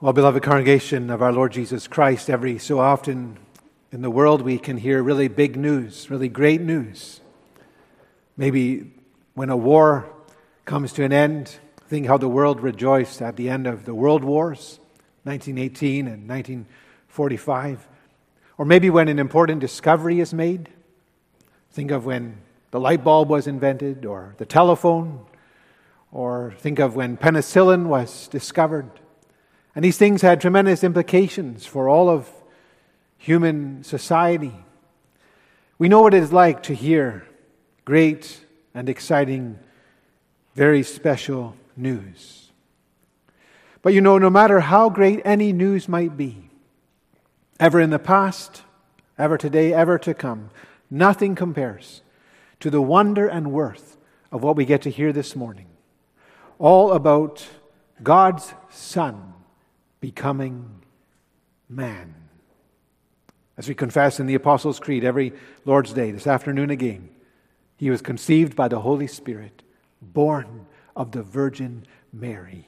Well, beloved congregation of our Lord Jesus Christ, every so often in the world we can hear really big news, really great news. Maybe when a war comes to an end, think how the world rejoiced at the end of the World Wars, 1918 and 1945. Or maybe when an important discovery is made. Think of when the light bulb was invented, or the telephone, or think of when penicillin was discovered. And these things had tremendous implications for all of human society. We know what it is like to hear great and exciting, very special news. But you know, no matter how great any news might be, ever in the past, ever today, ever to come, nothing compares to the wonder and worth of what we get to hear this morning. All about God's Son becoming man. As we confess in the Apostles' Creed every Lord's Day, this afternoon again, He was conceived by the Holy Spirit, born of the Virgin Mary.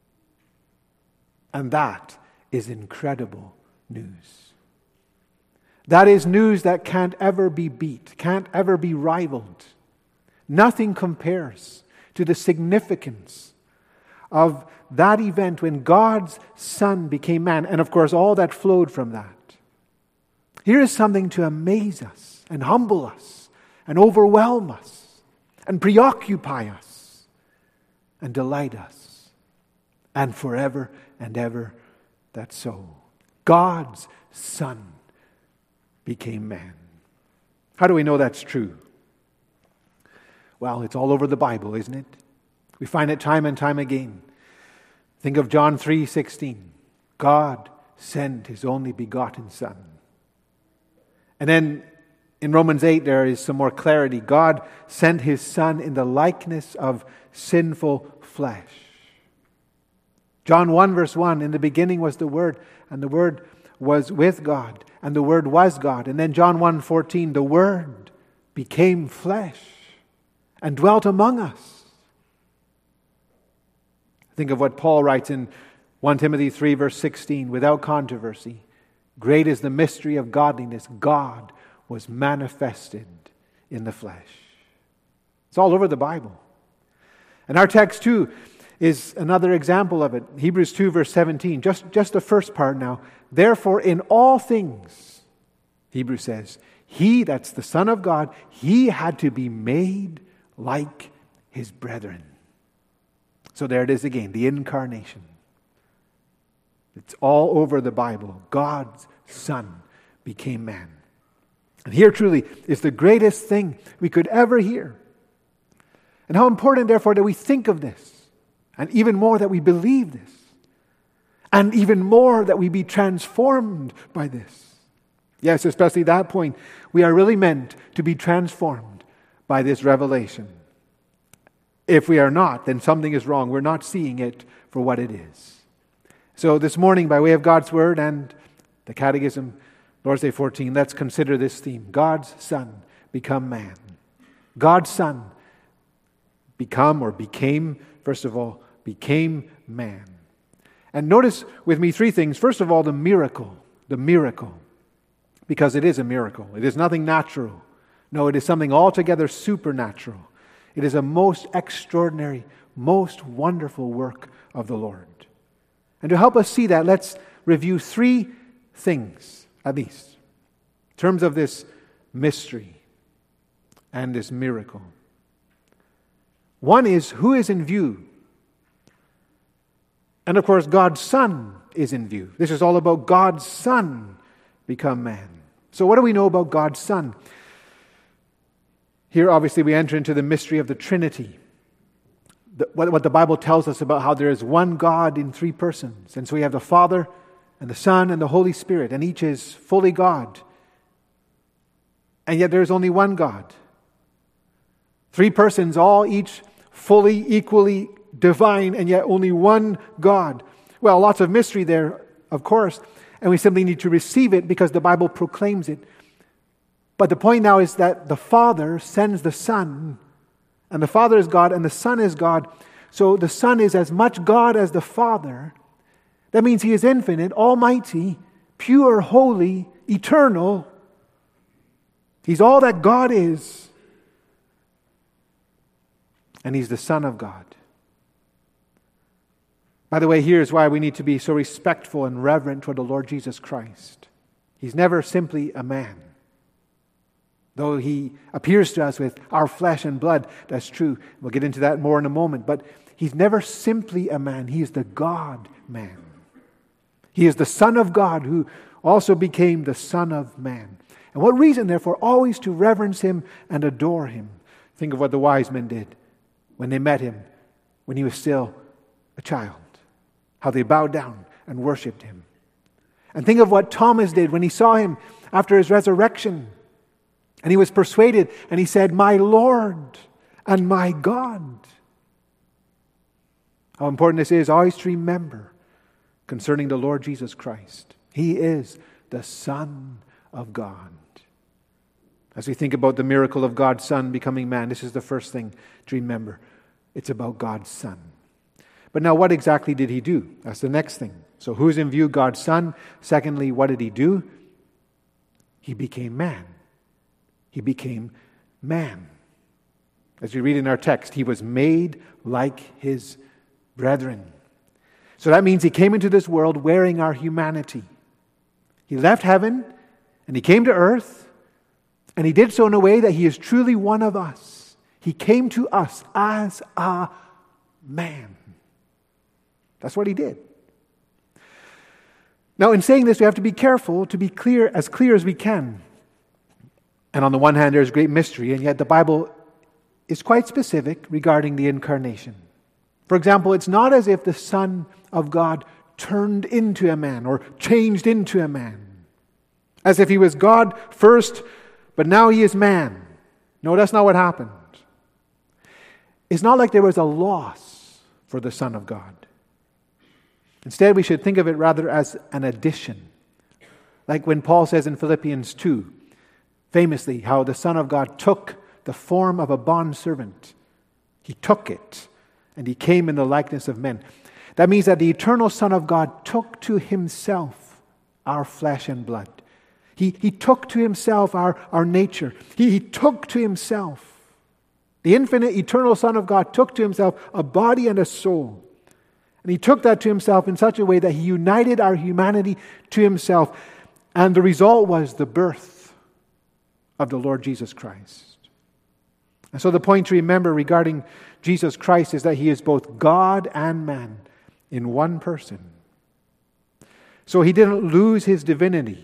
And that is incredible news. That is news that can't ever be beat, can't ever be rivaled. Nothing compares to the significance of that event when God's Son became man, and of course all that flowed from that. Here is something to amaze us and humble us and overwhelm us and preoccupy us and delight us, and forever and ever that's so. God's Son became man. How do we know that's true? Well, it's all over the Bible, isn't it? We find it time and time again. Think of John 3:16. God sent His only begotten Son. And then in Romans 8 there is some more clarity. God sent His Son in the likeness of sinful flesh. John 1 verse 1, in the beginning was the Word, and the Word was with God, and the Word was God. And then John 1:14, the Word became flesh and dwelt among us. Think of what Paul writes in 1 Timothy 3 verse 16, without controversy, great is the mystery of godliness. God was manifested in the flesh. It's all over the Bible. And our text too is another example of it. Hebrews 2 verse 17, just the first part now. Therefore in all things, Hebrews says, He, that's the Son of God, He had to be made like His brethren. So there it is again, the incarnation. It's all over the Bible. God's Son became man. And here truly is the greatest thing we could ever hear. And how important, therefore, that we think of this. And even more that we believe this. And even more that we be transformed by this. Yes, especially that point. We are really meant to be transformed by this revelation. If we are not, then something is wrong. We're not seeing it for what it is. So this morning, by way of God's Word and the Catechism, Lord's Day 14, let's consider this theme. God's Son become man. God's Son became, first of all, became man. And notice with me three things. First of all, the miracle. Because it is a miracle. It is nothing natural. No, it is something altogether supernatural. It is a most extraordinary, most wonderful work of the Lord. And to help us see that, let's review three things, at least, in terms of this mystery and this miracle. One is, who is in view? And of course, God's Son is in view. This is all about God's Son become man. So what do we know about God's Son? Here, obviously, we enter into the mystery of the Trinity. What the Bible tells us about how there is one God in three persons. And so we have the Father and the Son and the Holy Spirit, and each is fully God. And yet there is only one God. Three persons, all each fully, equally divine, and yet only one God. Well, lots of mystery there, of course, and we simply need to receive it because the Bible proclaims it. But the point now is that the Father sends the Son, and the Father is God, and the Son is God. So the Son is as much God as the Father, That means he is infinite, almighty, pure, holy, eternal. He's all that God is. And he's the Son of God. By the way, here's why we need to be so respectful and reverent toward the Lord Jesus Christ. He's never simply a man. Though he appears to us with our flesh and blood, that's true. We'll get into that more in a moment. But he's never simply a man. He is the God-man. He is the Son of God who also became the Son of Man. And what reason, therefore, always to reverence him and adore him? Think of what the wise men did when they met him, when he was still a child. How they bowed down and worshipped him. And think of what Thomas did when he saw him after his resurrection. And he was persuaded and he said, "My Lord and my God." How important this is always to remember concerning the Lord Jesus Christ. He is the Son of God. As we think about the miracle of God's Son becoming man, this is the first thing to remember. It's about God's Son. But now what exactly did he do? That's the next thing. So who's in view? God's Son. Secondly, what did he do? He became man. He became man. As we read in our text, he was made like his brethren. So that means he came into this world wearing our humanity. He left heaven and he came to earth, and he did so in a way that he is truly one of us. He came to us as a man. That's what he did. Now, in saying this, we have to be careful to be clear as we can. And on the one hand, there's great mystery, and yet the Bible is quite specific regarding the incarnation. For example, it's not as if the Son of God turned into a man or changed into a man. As if he was God first, but now he is man. No, that's not what happened. It's not like there was a loss for the Son of God. Instead, we should think of it rather as an addition. Like when Paul says in Philippians 2, famously, how the Son of God took the form of a bondservant. He took it, and he came in the likeness of men. That means that the eternal Son of God took to himself our flesh and blood. He took to himself our nature. He took to himself. The infinite, eternal Son of God took to himself a body and a soul. And he took that to himself in such a way that he united our humanity to himself. And the result was the birth of the Lord Jesus Christ. And so the point to remember regarding Jesus Christ is that he is both God and man in one person. So he didn't lose his divinity.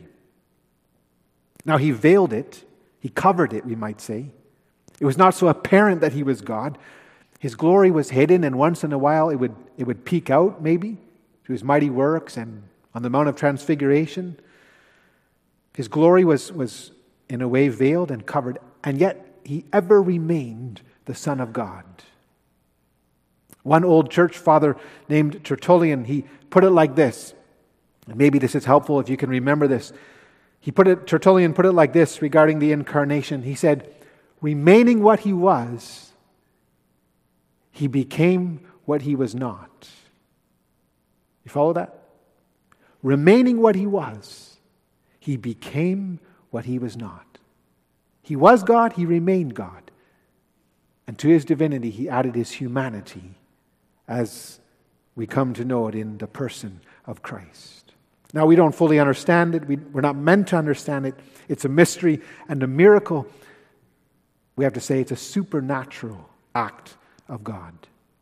Now he veiled it. He covered it, we might say. It was not so apparent that he was God. His glory was hidden, and once in a while it would peek out, maybe, through his mighty works and on the Mount of Transfiguration. His glory was in a way veiled and covered, and yet he ever remained the Son of God. One old church father named Tertullian, he put it like this, and maybe this is helpful if you can remember this. Tertullian put it like this regarding the incarnation. He said, remaining what he was, he became what he was not. You follow that? Remaining what he was, he became what he was not. He was God, he remained God. And to his divinity, he added his humanity, as we come to know it in the person of Christ. Now, we don't fully understand it. We're not meant to understand it. It's a mystery and a miracle. We have to say it's a supernatural act of God.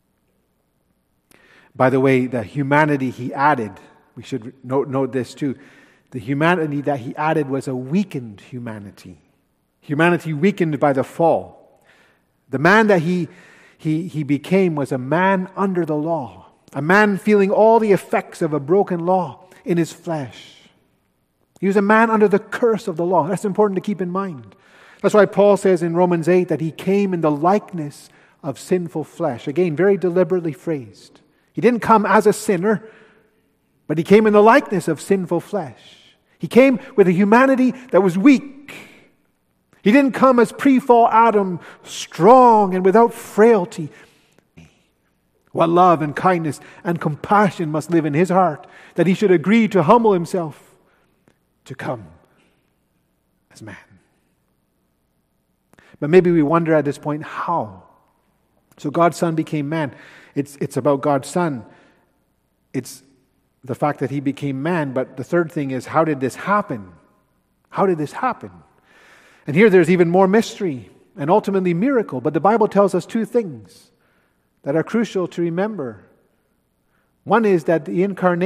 By the way, the humanity he added, we should note this too. The humanity that he added was a weakened humanity. Humanity weakened by the fall. The man that he became was a man under the law. A man feeling all the effects of a broken law in his flesh. He was a man under the curse of the law. That's important to keep in mind. That's why Paul says in Romans 8 that he came in the likeness of sinful flesh. Again, very deliberately phrased. He didn't come as a sinner, but he came in the likeness of sinful flesh. He came with a humanity that was weak. He didn't come as pre-fall Adam, strong and without frailty. What love and kindness and compassion must live in his heart, that he should agree to humble himself to come as man. But maybe we wonder at this point, how? So God's Son became man. It's about God's Son. It's the fact that he became man. But the third thing is, how did this happen? How did this happen? And here there's even more mystery and ultimately miracle. But the Bible tells us two things that are crucial to remember. One is that in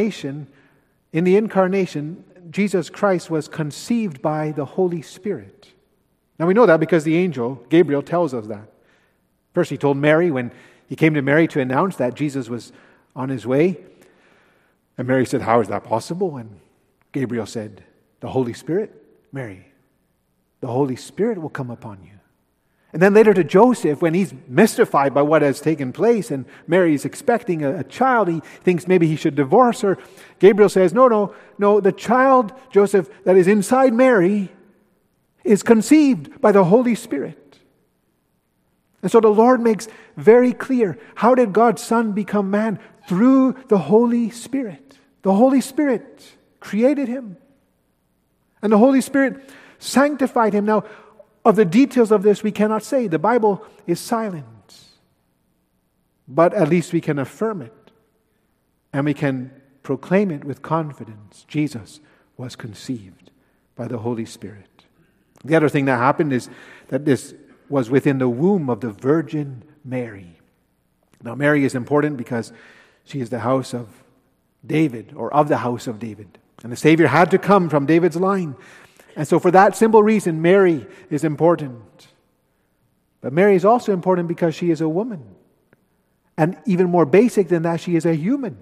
the incarnation, Jesus Christ was conceived by the Holy Spirit. Now we know that because the angel, Gabriel, tells us that. First he told Mary when he came to Mary to announce that Jesus was on his way. And Mary said, how is that possible? And Gabriel said, the Holy Spirit, Mary, the Holy Spirit will come upon you. And then later to Joseph, when he's mystified by what has taken place and Mary's expecting a child, he thinks maybe he should divorce her. Gabriel says, no, the child, Joseph, that is inside Mary is conceived by the Holy Spirit. And so the Lord makes very clear, how did God's Son become man? Through the Holy Spirit. The Holy Spirit created him. And the Holy Spirit sanctified him. Now, of the details of this we cannot say. The Bible is silent. But at least we can affirm it. And we can proclaim it with confidence. Jesus was conceived by the Holy Spirit. The other thing that happened is that this was within the womb of the Virgin Mary. Now Mary is important because she is the house of David, or of the house of David. And the Savior had to come from David's line. And so for that simple reason, Mary is important. But Mary is also important because she is a woman. And even more basic than that, she is a human.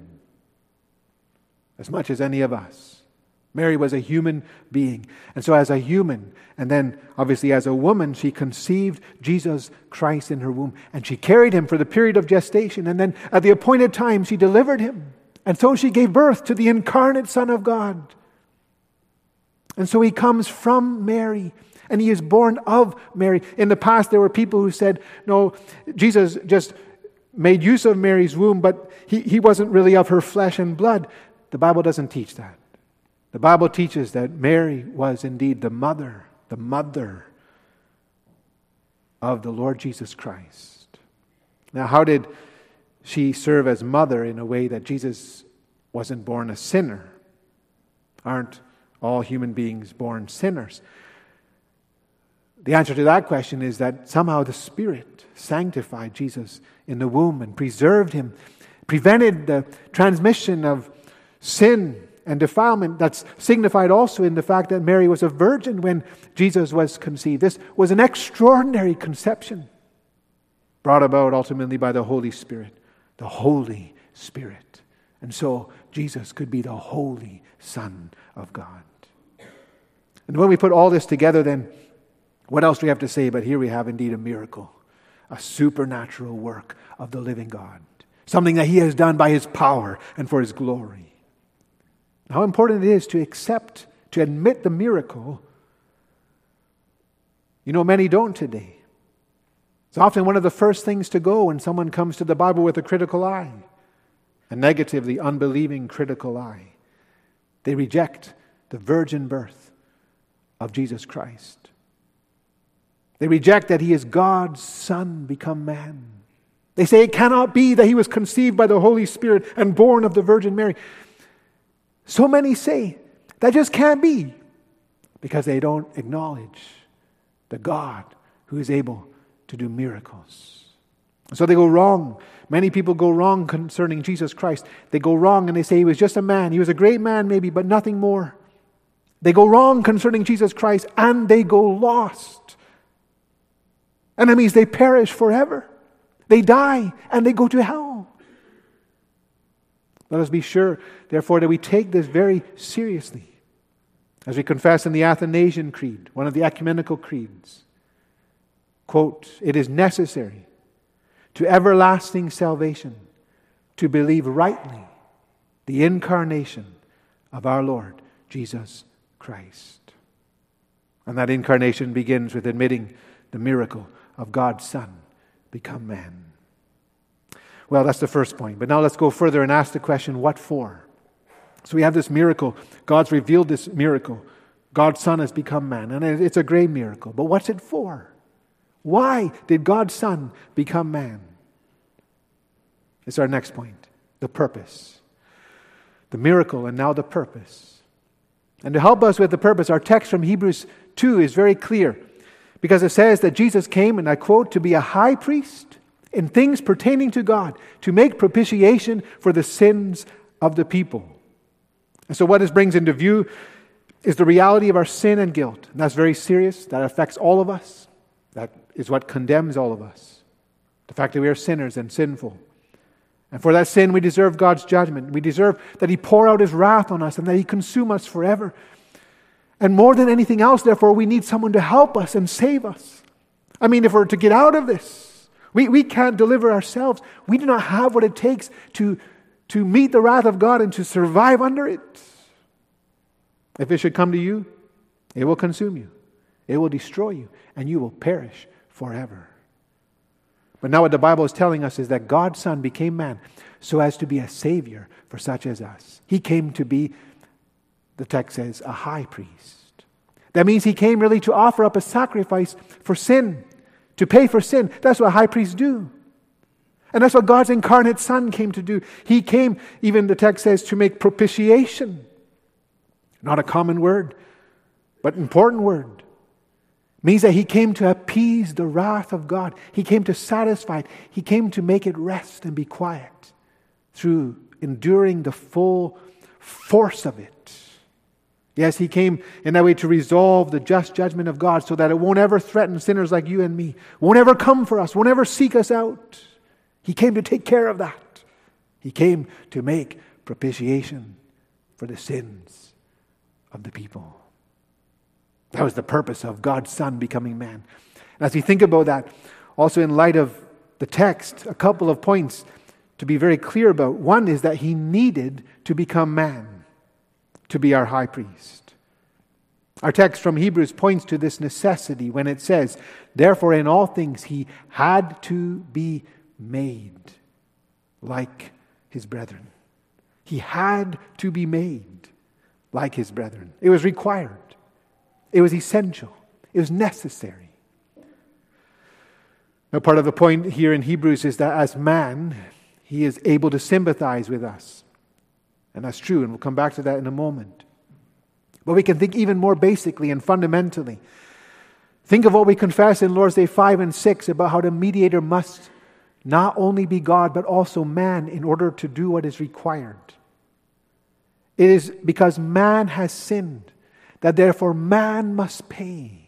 As much as any of us. Mary was a human being. And so as a human, and then obviously as a woman, she conceived Jesus Christ in her womb. And she carried him for the period of gestation. And then at the appointed time, she delivered him. And so she gave birth to the incarnate Son of God. And so he comes from Mary, and he is born of Mary. In the past, there were people who said, no, Jesus just made use of Mary's womb, but he wasn't really of her flesh and blood. The Bible doesn't teach that. The Bible teaches that Mary was indeed the mother of the Lord Jesus Christ. Now, how did she serve as mother in a way that Jesus wasn't born a sinner? Aren't all human beings born sinners? The answer to that question is that somehow the Spirit sanctified Jesus in the womb and preserved him, prevented the transmission of sin and defilement. That's signified also in the fact that Mary was a virgin when Jesus was conceived. This was an extraordinary conception brought about ultimately by the Holy Spirit. The Holy Spirit. And so Jesus could be the Holy Son of God. And when we put all this together, then what else do we have to say? But here we have indeed a miracle, a supernatural work of the living God, something that he has done by his power and for his glory. How important it is to admit the miracle. You know, many don't today. It's often one of the first things to go when someone comes to the Bible with a critical eye, a negatively unbelieving critical eye. They reject the virgin birth of Jesus Christ. They reject that he is God's Son become man. They say it cannot be that he was conceived by the Holy Spirit and born of the Virgin Mary. So many say that just can't be because they don't acknowledge the God who is able to do miracles. So they go wrong. Many people go wrong concerning Jesus Christ. They go wrong and they say he was just a man. He was a great man maybe, but nothing more. They go wrong concerning Jesus Christ and they go lost. And that means they perish forever. They die and they go to hell. Let us be sure, therefore, that we take this very seriously. As we confess in the Athanasian Creed, one of the ecumenical creeds, quote, "It is necessary to everlasting salvation to believe rightly the incarnation of our Lord Jesus Christ." And that incarnation begins with admitting the miracle of God's Son become man. Well, that's the first point. But now let's go further and ask the question, what for? So we have this miracle. God's revealed this miracle. God's Son has become man. And it's a great miracle. But what's it for? Why did God's Son become man? It's our next point. The purpose. The miracle and now the purpose. And to help us with the purpose, our text from Hebrews 2 is very clear. Because it says that Jesus came, and I quote, to be a high priest in things pertaining to God, to make propitiation for the sins of the people. And so what this brings into view is the reality of our sin and guilt. And that's very serious. That affects all of us. That is what condemns all of us. The fact that we are sinners and sinful. And for that sin, we deserve God's judgment. We deserve that He pour out His wrath on us and that He consume us forever. And more than anything else, therefore, we need someone to help us and save us. I mean, if we're to get out of this, we can't deliver ourselves. We do not have what it takes to meet the wrath of God and to survive under it. If it should come to you, it will consume you. It will destroy you, and you will perish forever. But now what the Bible is telling us is that God's Son became man so as to be a Savior for such as us. He came to be, the text says, a high priest. That means He came really to offer up a sacrifice for sin, to pay for sin. That's what high priests do. And that's what God's incarnate Son came to do. He came, even the text says, to make propitiation. Not a common word, but important word. Means that He came to appease the wrath of God. He came to satisfy it. He came to make it rest and be quiet through enduring the full force of it. Yes, He came in that way to resolve the just judgment of God so that it won't ever threaten sinners like you and me. Won't ever come for us. Won't ever seek us out. He came to take care of that. He came to make propitiation for the sins of the people. That was the purpose of God's Son becoming man. And as we think about that, also in light of the text, a couple of points to be very clear about. One is that He needed to become man to be our high priest. Our text from Hebrews points to this necessity when it says, therefore in all things He had to be made like His brethren. He had to be made like His brethren. It was required. It was essential. It was necessary. Now, part of the point here in Hebrews is that as man, He is able to sympathize with us. And that's true, and we'll come back to that in a moment. But we can think even more basically and fundamentally. Think of what we confess in Lord's Day 5 and 6 about how the mediator must not only be God, but also man in order to do what is required. It is because man has sinned that therefore man must pay.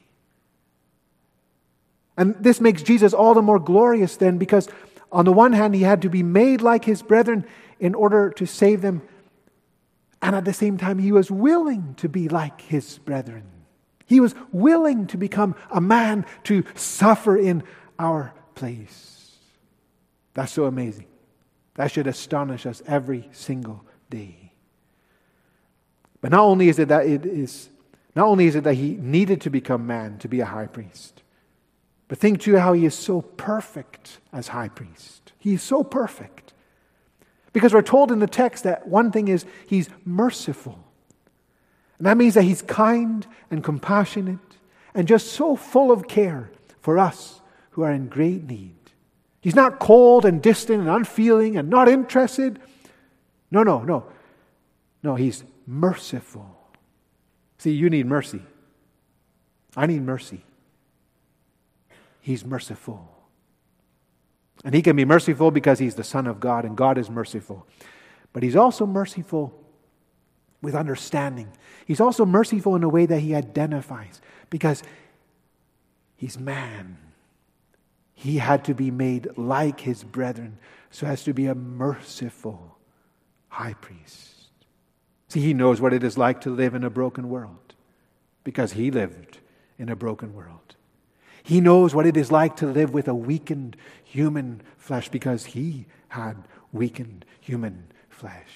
And this makes Jesus all the more glorious then, because on the one hand He had to be made like His brethren in order to save them, and at the same time He was willing to be like His brethren. He was willing to become a man to suffer in our place. That's so amazing. That should astonish us every single day. But not only is it that He needed to become man to be a high priest, but think too how He is so perfect as high priest. He is so perfect. Because we're told in the text that one thing is He's merciful. And that means that He's kind and compassionate and just so full of care for us who are in great need. He's not cold and distant and unfeeling and not interested. No. He's merciful. See, you need mercy. I need mercy. He's merciful. And He can be merciful because He's the Son of God, and God is merciful. But He's also merciful with understanding. He's also merciful in a way that He identifies, because He's man. He had to be made like His brethren so as to be a merciful high priest. See, He knows what it is like to live in a broken world because He lived in a broken world. He knows what it is like to live with a weakened human flesh because He had weakened human flesh.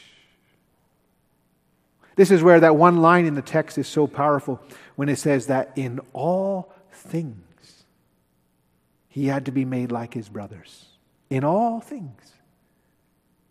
This is where that one line in the text is so powerful when it says that in all things He had to be made like His brothers. In all things.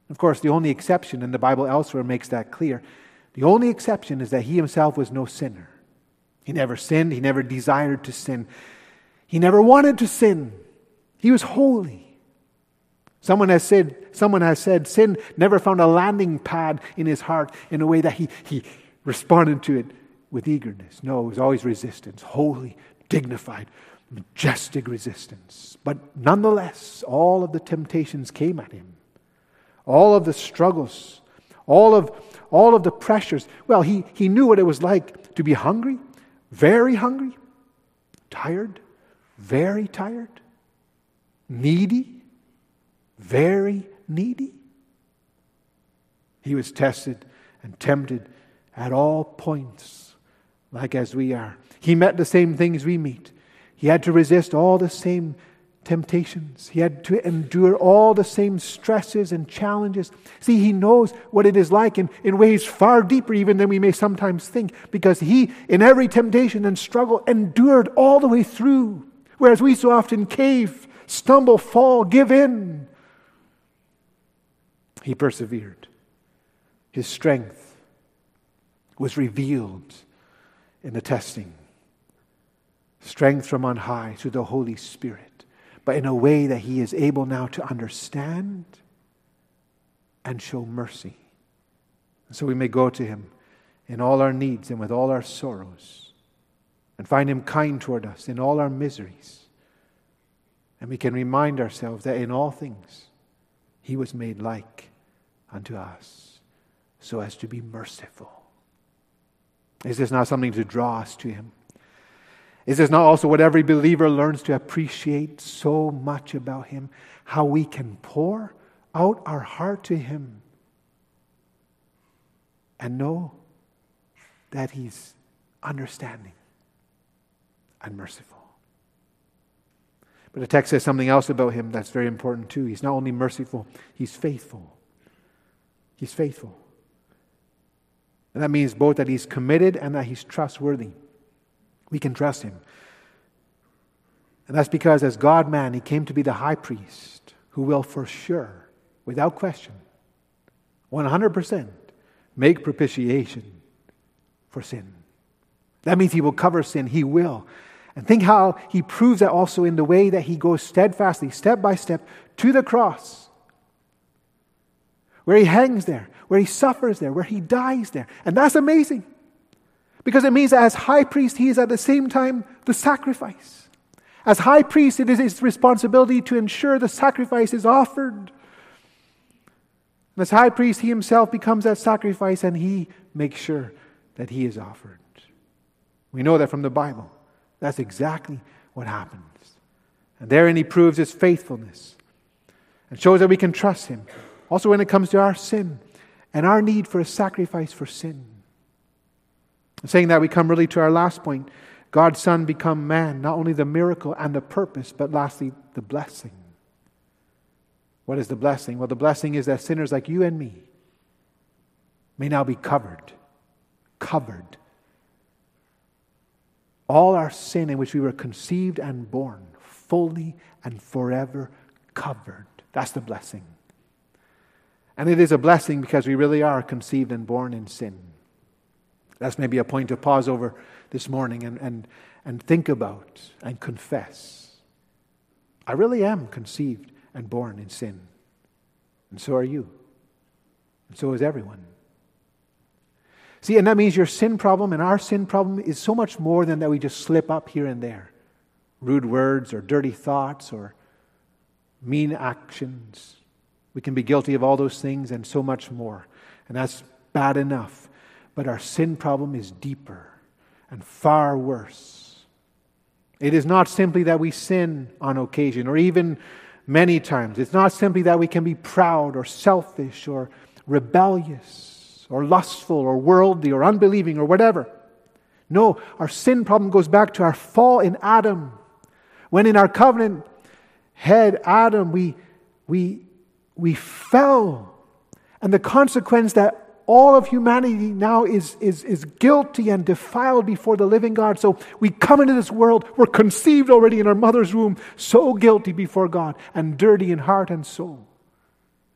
Of course, the only exception, and the Bible elsewhere makes that clear, the only exception is that he himself was no sinner. He never sinned. He never desired to sin. He never wanted to sin. He was holy. Someone has said sin never found a landing pad in his heart in a way that he responded to it with eagerness. No, it was always resistance, holy, dignified, majestic resistance. But nonetheless, all of the temptations came at him. All of the struggles, all of the pressures. Well, he knew what it was like to be hungry, very hungry, tired, very tired, needy, very needy. He was tested and tempted at all points, like as we are. He met the same things we meet. He had to resist all the same temptations. He had to endure all the same stresses and challenges. See, he knows what it is like in ways far deeper even than we may sometimes think, because he, in every temptation and struggle, endured all the way through. Whereas we so often cave, stumble, fall, give in. He persevered. His strength was revealed in the testing. Strength from on high through the Holy Spirit, but in a way that he is able now to understand and show mercy. And so we may go to him in all our needs and with all our sorrows, and find him kind toward us in all our miseries. And we can remind ourselves that in all things he was made like unto us, so as to be merciful. Is this not something to draw us to him? Is this not also what every believer learns to appreciate so much about him? How we can pour out our heart to him and know that he's understanding and merciful. But the text says something else about him that's very important too. He's not only merciful, he's faithful. He's faithful. And that means both that he's committed and that he's trustworthy. We can trust him. And that's because as God-man, he came to be the high priest who will for sure, without question, 100% make propitiation for sin. That means he will cover sin. He will. And think how he proves that also in the way that he goes steadfastly, step by step, to the cross, where he hangs there, where he suffers there, where he dies there. And that's amazing. Because it means that as high priest, he is at the same time the sacrifice. As high priest, it is his responsibility to ensure the sacrifice is offered. And as high priest, he himself becomes that sacrifice and he makes sure that he is offered. We know that from the Bible. That's exactly what happens. And therein he proves his faithfulness and shows that we can trust him. Also when it comes to our sin and our need for a sacrifice for sin. Saying that, we come really to our last point. God's Son become man, not only the miracle and the purpose, but lastly, the blessing. What is the blessing? Well, the blessing is that sinners like you and me may now be covered. Covered. All our sin in which we were conceived and born, fully and forever covered. That's the blessing. And it is a blessing because we really are conceived and born in sin. That's maybe a point to pause over this morning and think about and confess. I really am conceived and born in sin. And so are you. And so is everyone. See, and that means your sin problem and our sin problem is so much more than that we just slip up here and there. Rude words or dirty thoughts or mean actions. We can be guilty of all those things and so much more. And that's bad enough. But our sin problem is deeper and far worse. It is not simply that we sin on occasion or even many times. It's not simply that we can be proud or selfish or rebellious or lustful or worldly or unbelieving or whatever. No, our sin problem goes back to our fall in Adam. When in our covenant head, Adam, we fell. And the consequence that all of humanity now is guilty and defiled before the living God. So we come into this world, we're conceived already in our mother's womb, so guilty before God and dirty in heart and soul.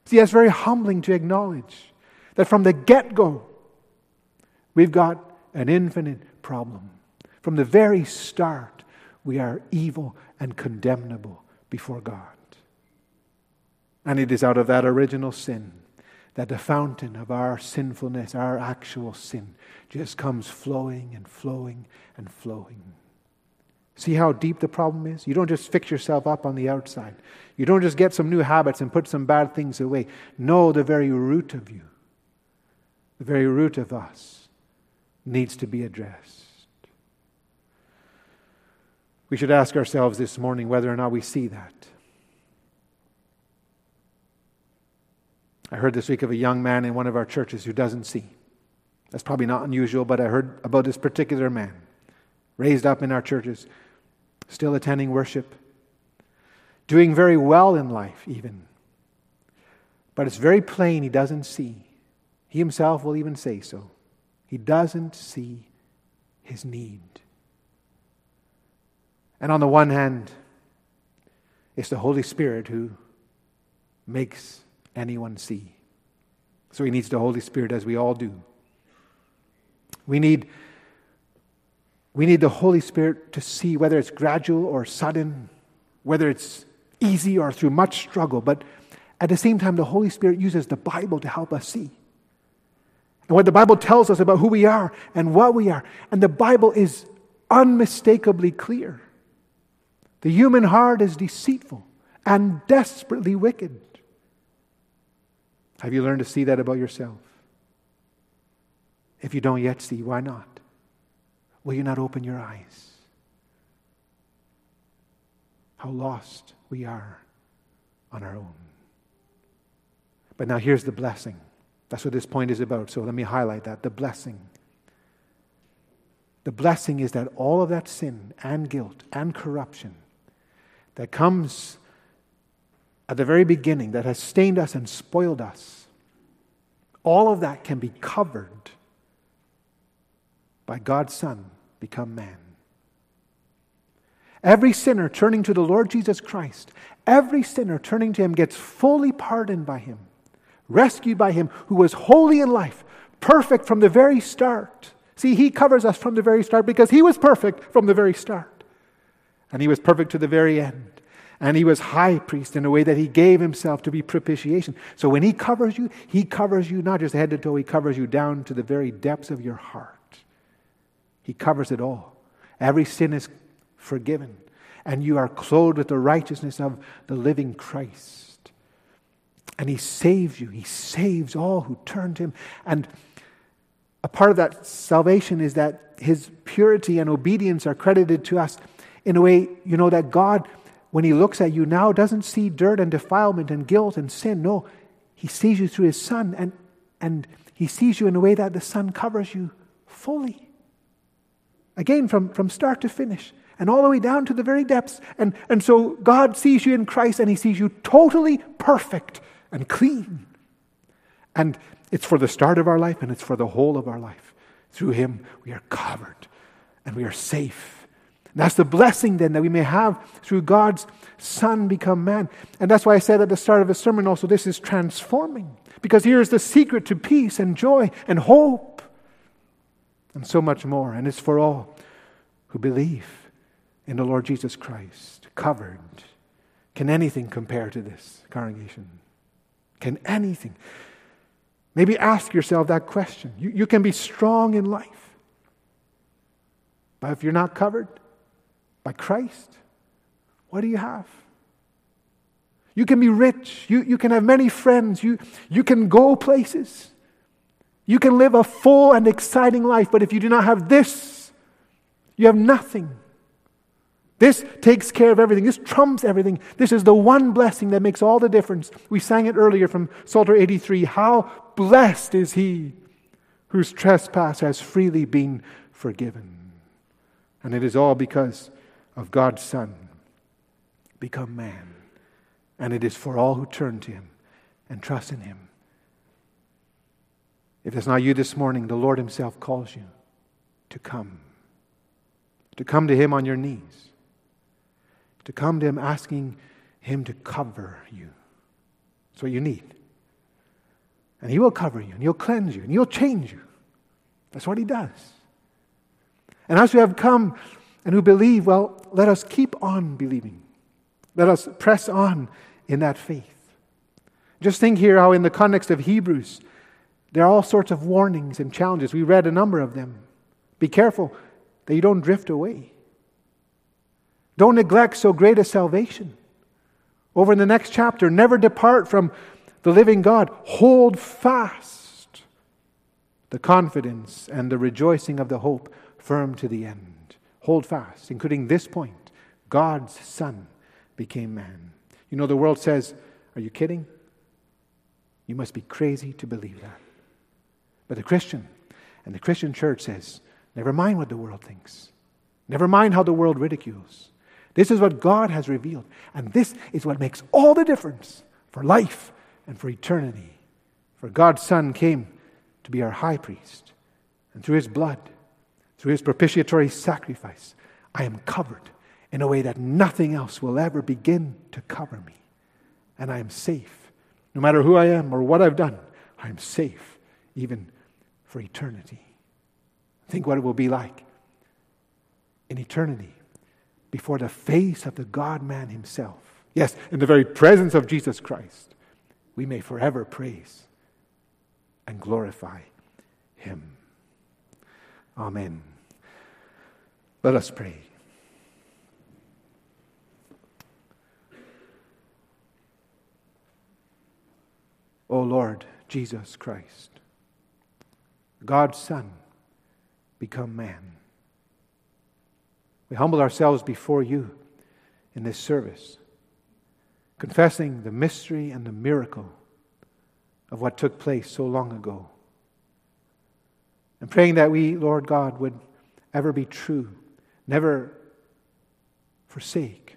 See, that's very humbling to acknowledge that from the get-go, we've got an infinite problem. From the very start, we are evil and condemnable before God. And it is out of that original sin that the fountain of our sinfulness, our actual sin, just comes flowing and flowing and flowing. See how deep the problem is? You don't just fix yourself up on the outside. You don't just get some new habits and put some bad things away. No, the very root of you, the very root of us, needs to be addressed. We should ask ourselves this morning whether or not we see that. I heard this week of a young man in one of our churches who doesn't see. That's probably not unusual, but I heard about this particular man, raised up in our churches, still attending worship, doing very well in life even. But it's very plain he doesn't see. He himself will even say so. He doesn't see his need. And on the one hand, it's the Holy Spirit who makes anyone see. So he needs the Holy Spirit, as we all do. We need the Holy Spirit to see, whether it's gradual or sudden, whether it's easy or through much struggle. But at the same time, the Holy Spirit uses the Bible to help us see. And what the Bible tells us about who we are and what we are. And the Bible is unmistakably clear. The human heart is deceitful and desperately wicked. Have you learned to see that about yourself? If you don't yet see, why not? Will you not open your eyes? How lost we are on our own. But now here's the blessing. That's what this point is about. So let me highlight that. The blessing. The blessing is that all of that sin and guilt and corruption that comes at the very beginning, that has stained us and spoiled us, all of that can be covered by God's Son become man. Every sinner turning to the Lord Jesus Christ, every sinner turning to Him gets fully pardoned by Him, rescued by Him, who was holy in life, perfect from the very start. See, He covers us from the very start because He was perfect from the very start. And He was perfect to the very end. And He was high priest in a way that He gave Himself to be propitiation. So when He covers you not just head to toe, He covers you down to the very depths of your heart. He covers it all. Every sin is forgiven. And you are clothed with the righteousness of the living Christ. And He saves you. He saves all who turn to Him. And a part of that salvation is that His purity and obedience are credited to us in a way, that God, when He looks at you now, doesn't see dirt and defilement and guilt and sin. No, He sees you through His Son, and He sees you in a way that the Son covers you fully. Again, from start to finish, and all the way down to the very depths. And so God sees you in Christ, and He sees you totally perfect and clean. And it's for the start of our life, and it's for the whole of our life. Through Him, we are covered, and we are safe. And that's the blessing then that we may have through God's Son become man. And that's why I said at the start of the sermon also, this is transforming. Because here is the secret to peace and joy and hope. And so much more. And it's for all who believe in the Lord Jesus Christ. Covered. Can anything compare to this, congregation? Can anything? Maybe ask yourself that question. You can be strong in life. But if you're not covered by Christ, what do you have? You can be rich. You can have many friends. You can go places. You can live a full and exciting life. But if you do not have this, you have nothing. This takes care of everything. This trumps everything. This is the one blessing that makes all the difference. We sang it earlier from Psalter 83. How blessed is he whose trespass has freely been forgiven. And it is all because of God's Son become man. And it is for all who turn to Him and trust in Him. If it's not you this morning, the Lord Himself calls you to come. To come to Him on your knees. To come to Him asking Him to cover you. That's what you need. And He will cover you, and He'll cleanse you, and He'll change you. That's what He does. And as we have come and who believe, well, let us keep on believing. Let us press on in that faith. Just think here how in the context of Hebrews, there are all sorts of warnings and challenges. We read a number of them. Be careful that you don't drift away. Don't neglect so great a salvation. Over in the next chapter, never depart from the living God. Hold fast the confidence and the rejoicing of the hope firm to the end. Hold fast, including this point. God's Son became man. You know, the world says, are you kidding? You must be crazy to believe that. But the Christian and the Christian church says, never mind what the world thinks. Never mind how the world ridicules. This is what God has revealed. And this is what makes all the difference for life and for eternity. For God's Son came to be our high priest. And through His blood, through His propitiatory sacrifice, I am covered in a way that nothing else will ever begin to cover me. And I am safe. No matter who I am or what I've done, I am safe even for eternity. Think what it will be like in eternity before the face of the God-man Himself. Yes, in the very presence of Jesus Christ, we may forever praise and glorify Him. Amen. Let us pray. O Lord Jesus Christ, God's Son, become man. We humble ourselves before You in this service, confessing the mystery and the miracle of what took place so long ago. And praying that we, Lord God, would ever be true, never forsake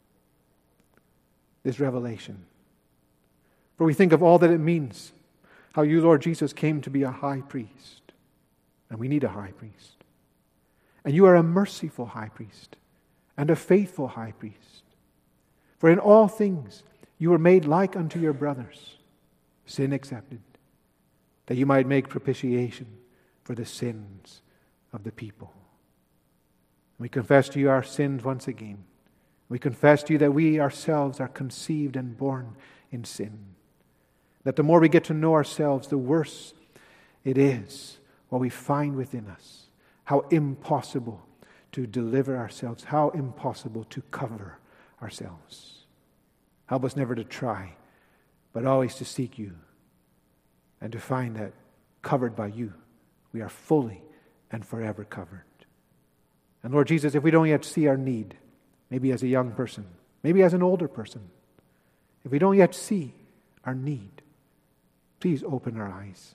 this revelation. For we think of all that it means, how You, Lord Jesus, came to be a high priest. And we need a high priest. And You are a merciful high priest and a faithful high priest. For in all things You were made like unto Your brothers, sin accepted, that You might make propitiation for the sins of the people. We confess to You our sins once again. We confess to You that we ourselves are conceived and born in sin. That the more we get to know ourselves, the worse it is what we find within us. How impossible to deliver ourselves. How impossible to cover ourselves. Help us never to try, but always to seek You. And to find that covered by You, we are fully and forever covered. And Lord Jesus, if we don't yet see our need, maybe as a young person, maybe as an older person, if we don't yet see our need, please open our eyes.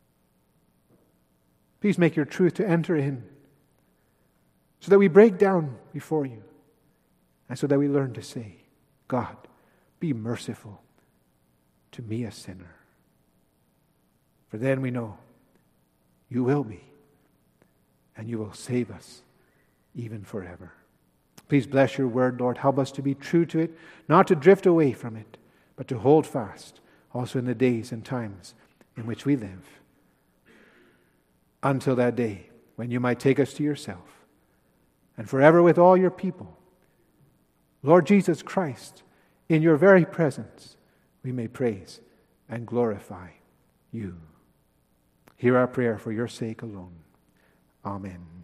Please make Your truth to enter in so that we break down before You and so that we learn to say, God, be merciful to me, a sinner. For then we know You will be, and You will save us even forever. Please bless Your word, Lord. Help us to be true to it, not to drift away from it, but to hold fast also in the days and times in which we live. Until that day when You might take us to Yourself and forever with all Your people. Lord Jesus Christ, in Your very presence, we may praise and glorify You. Hear our prayer for Your sake alone. Amen.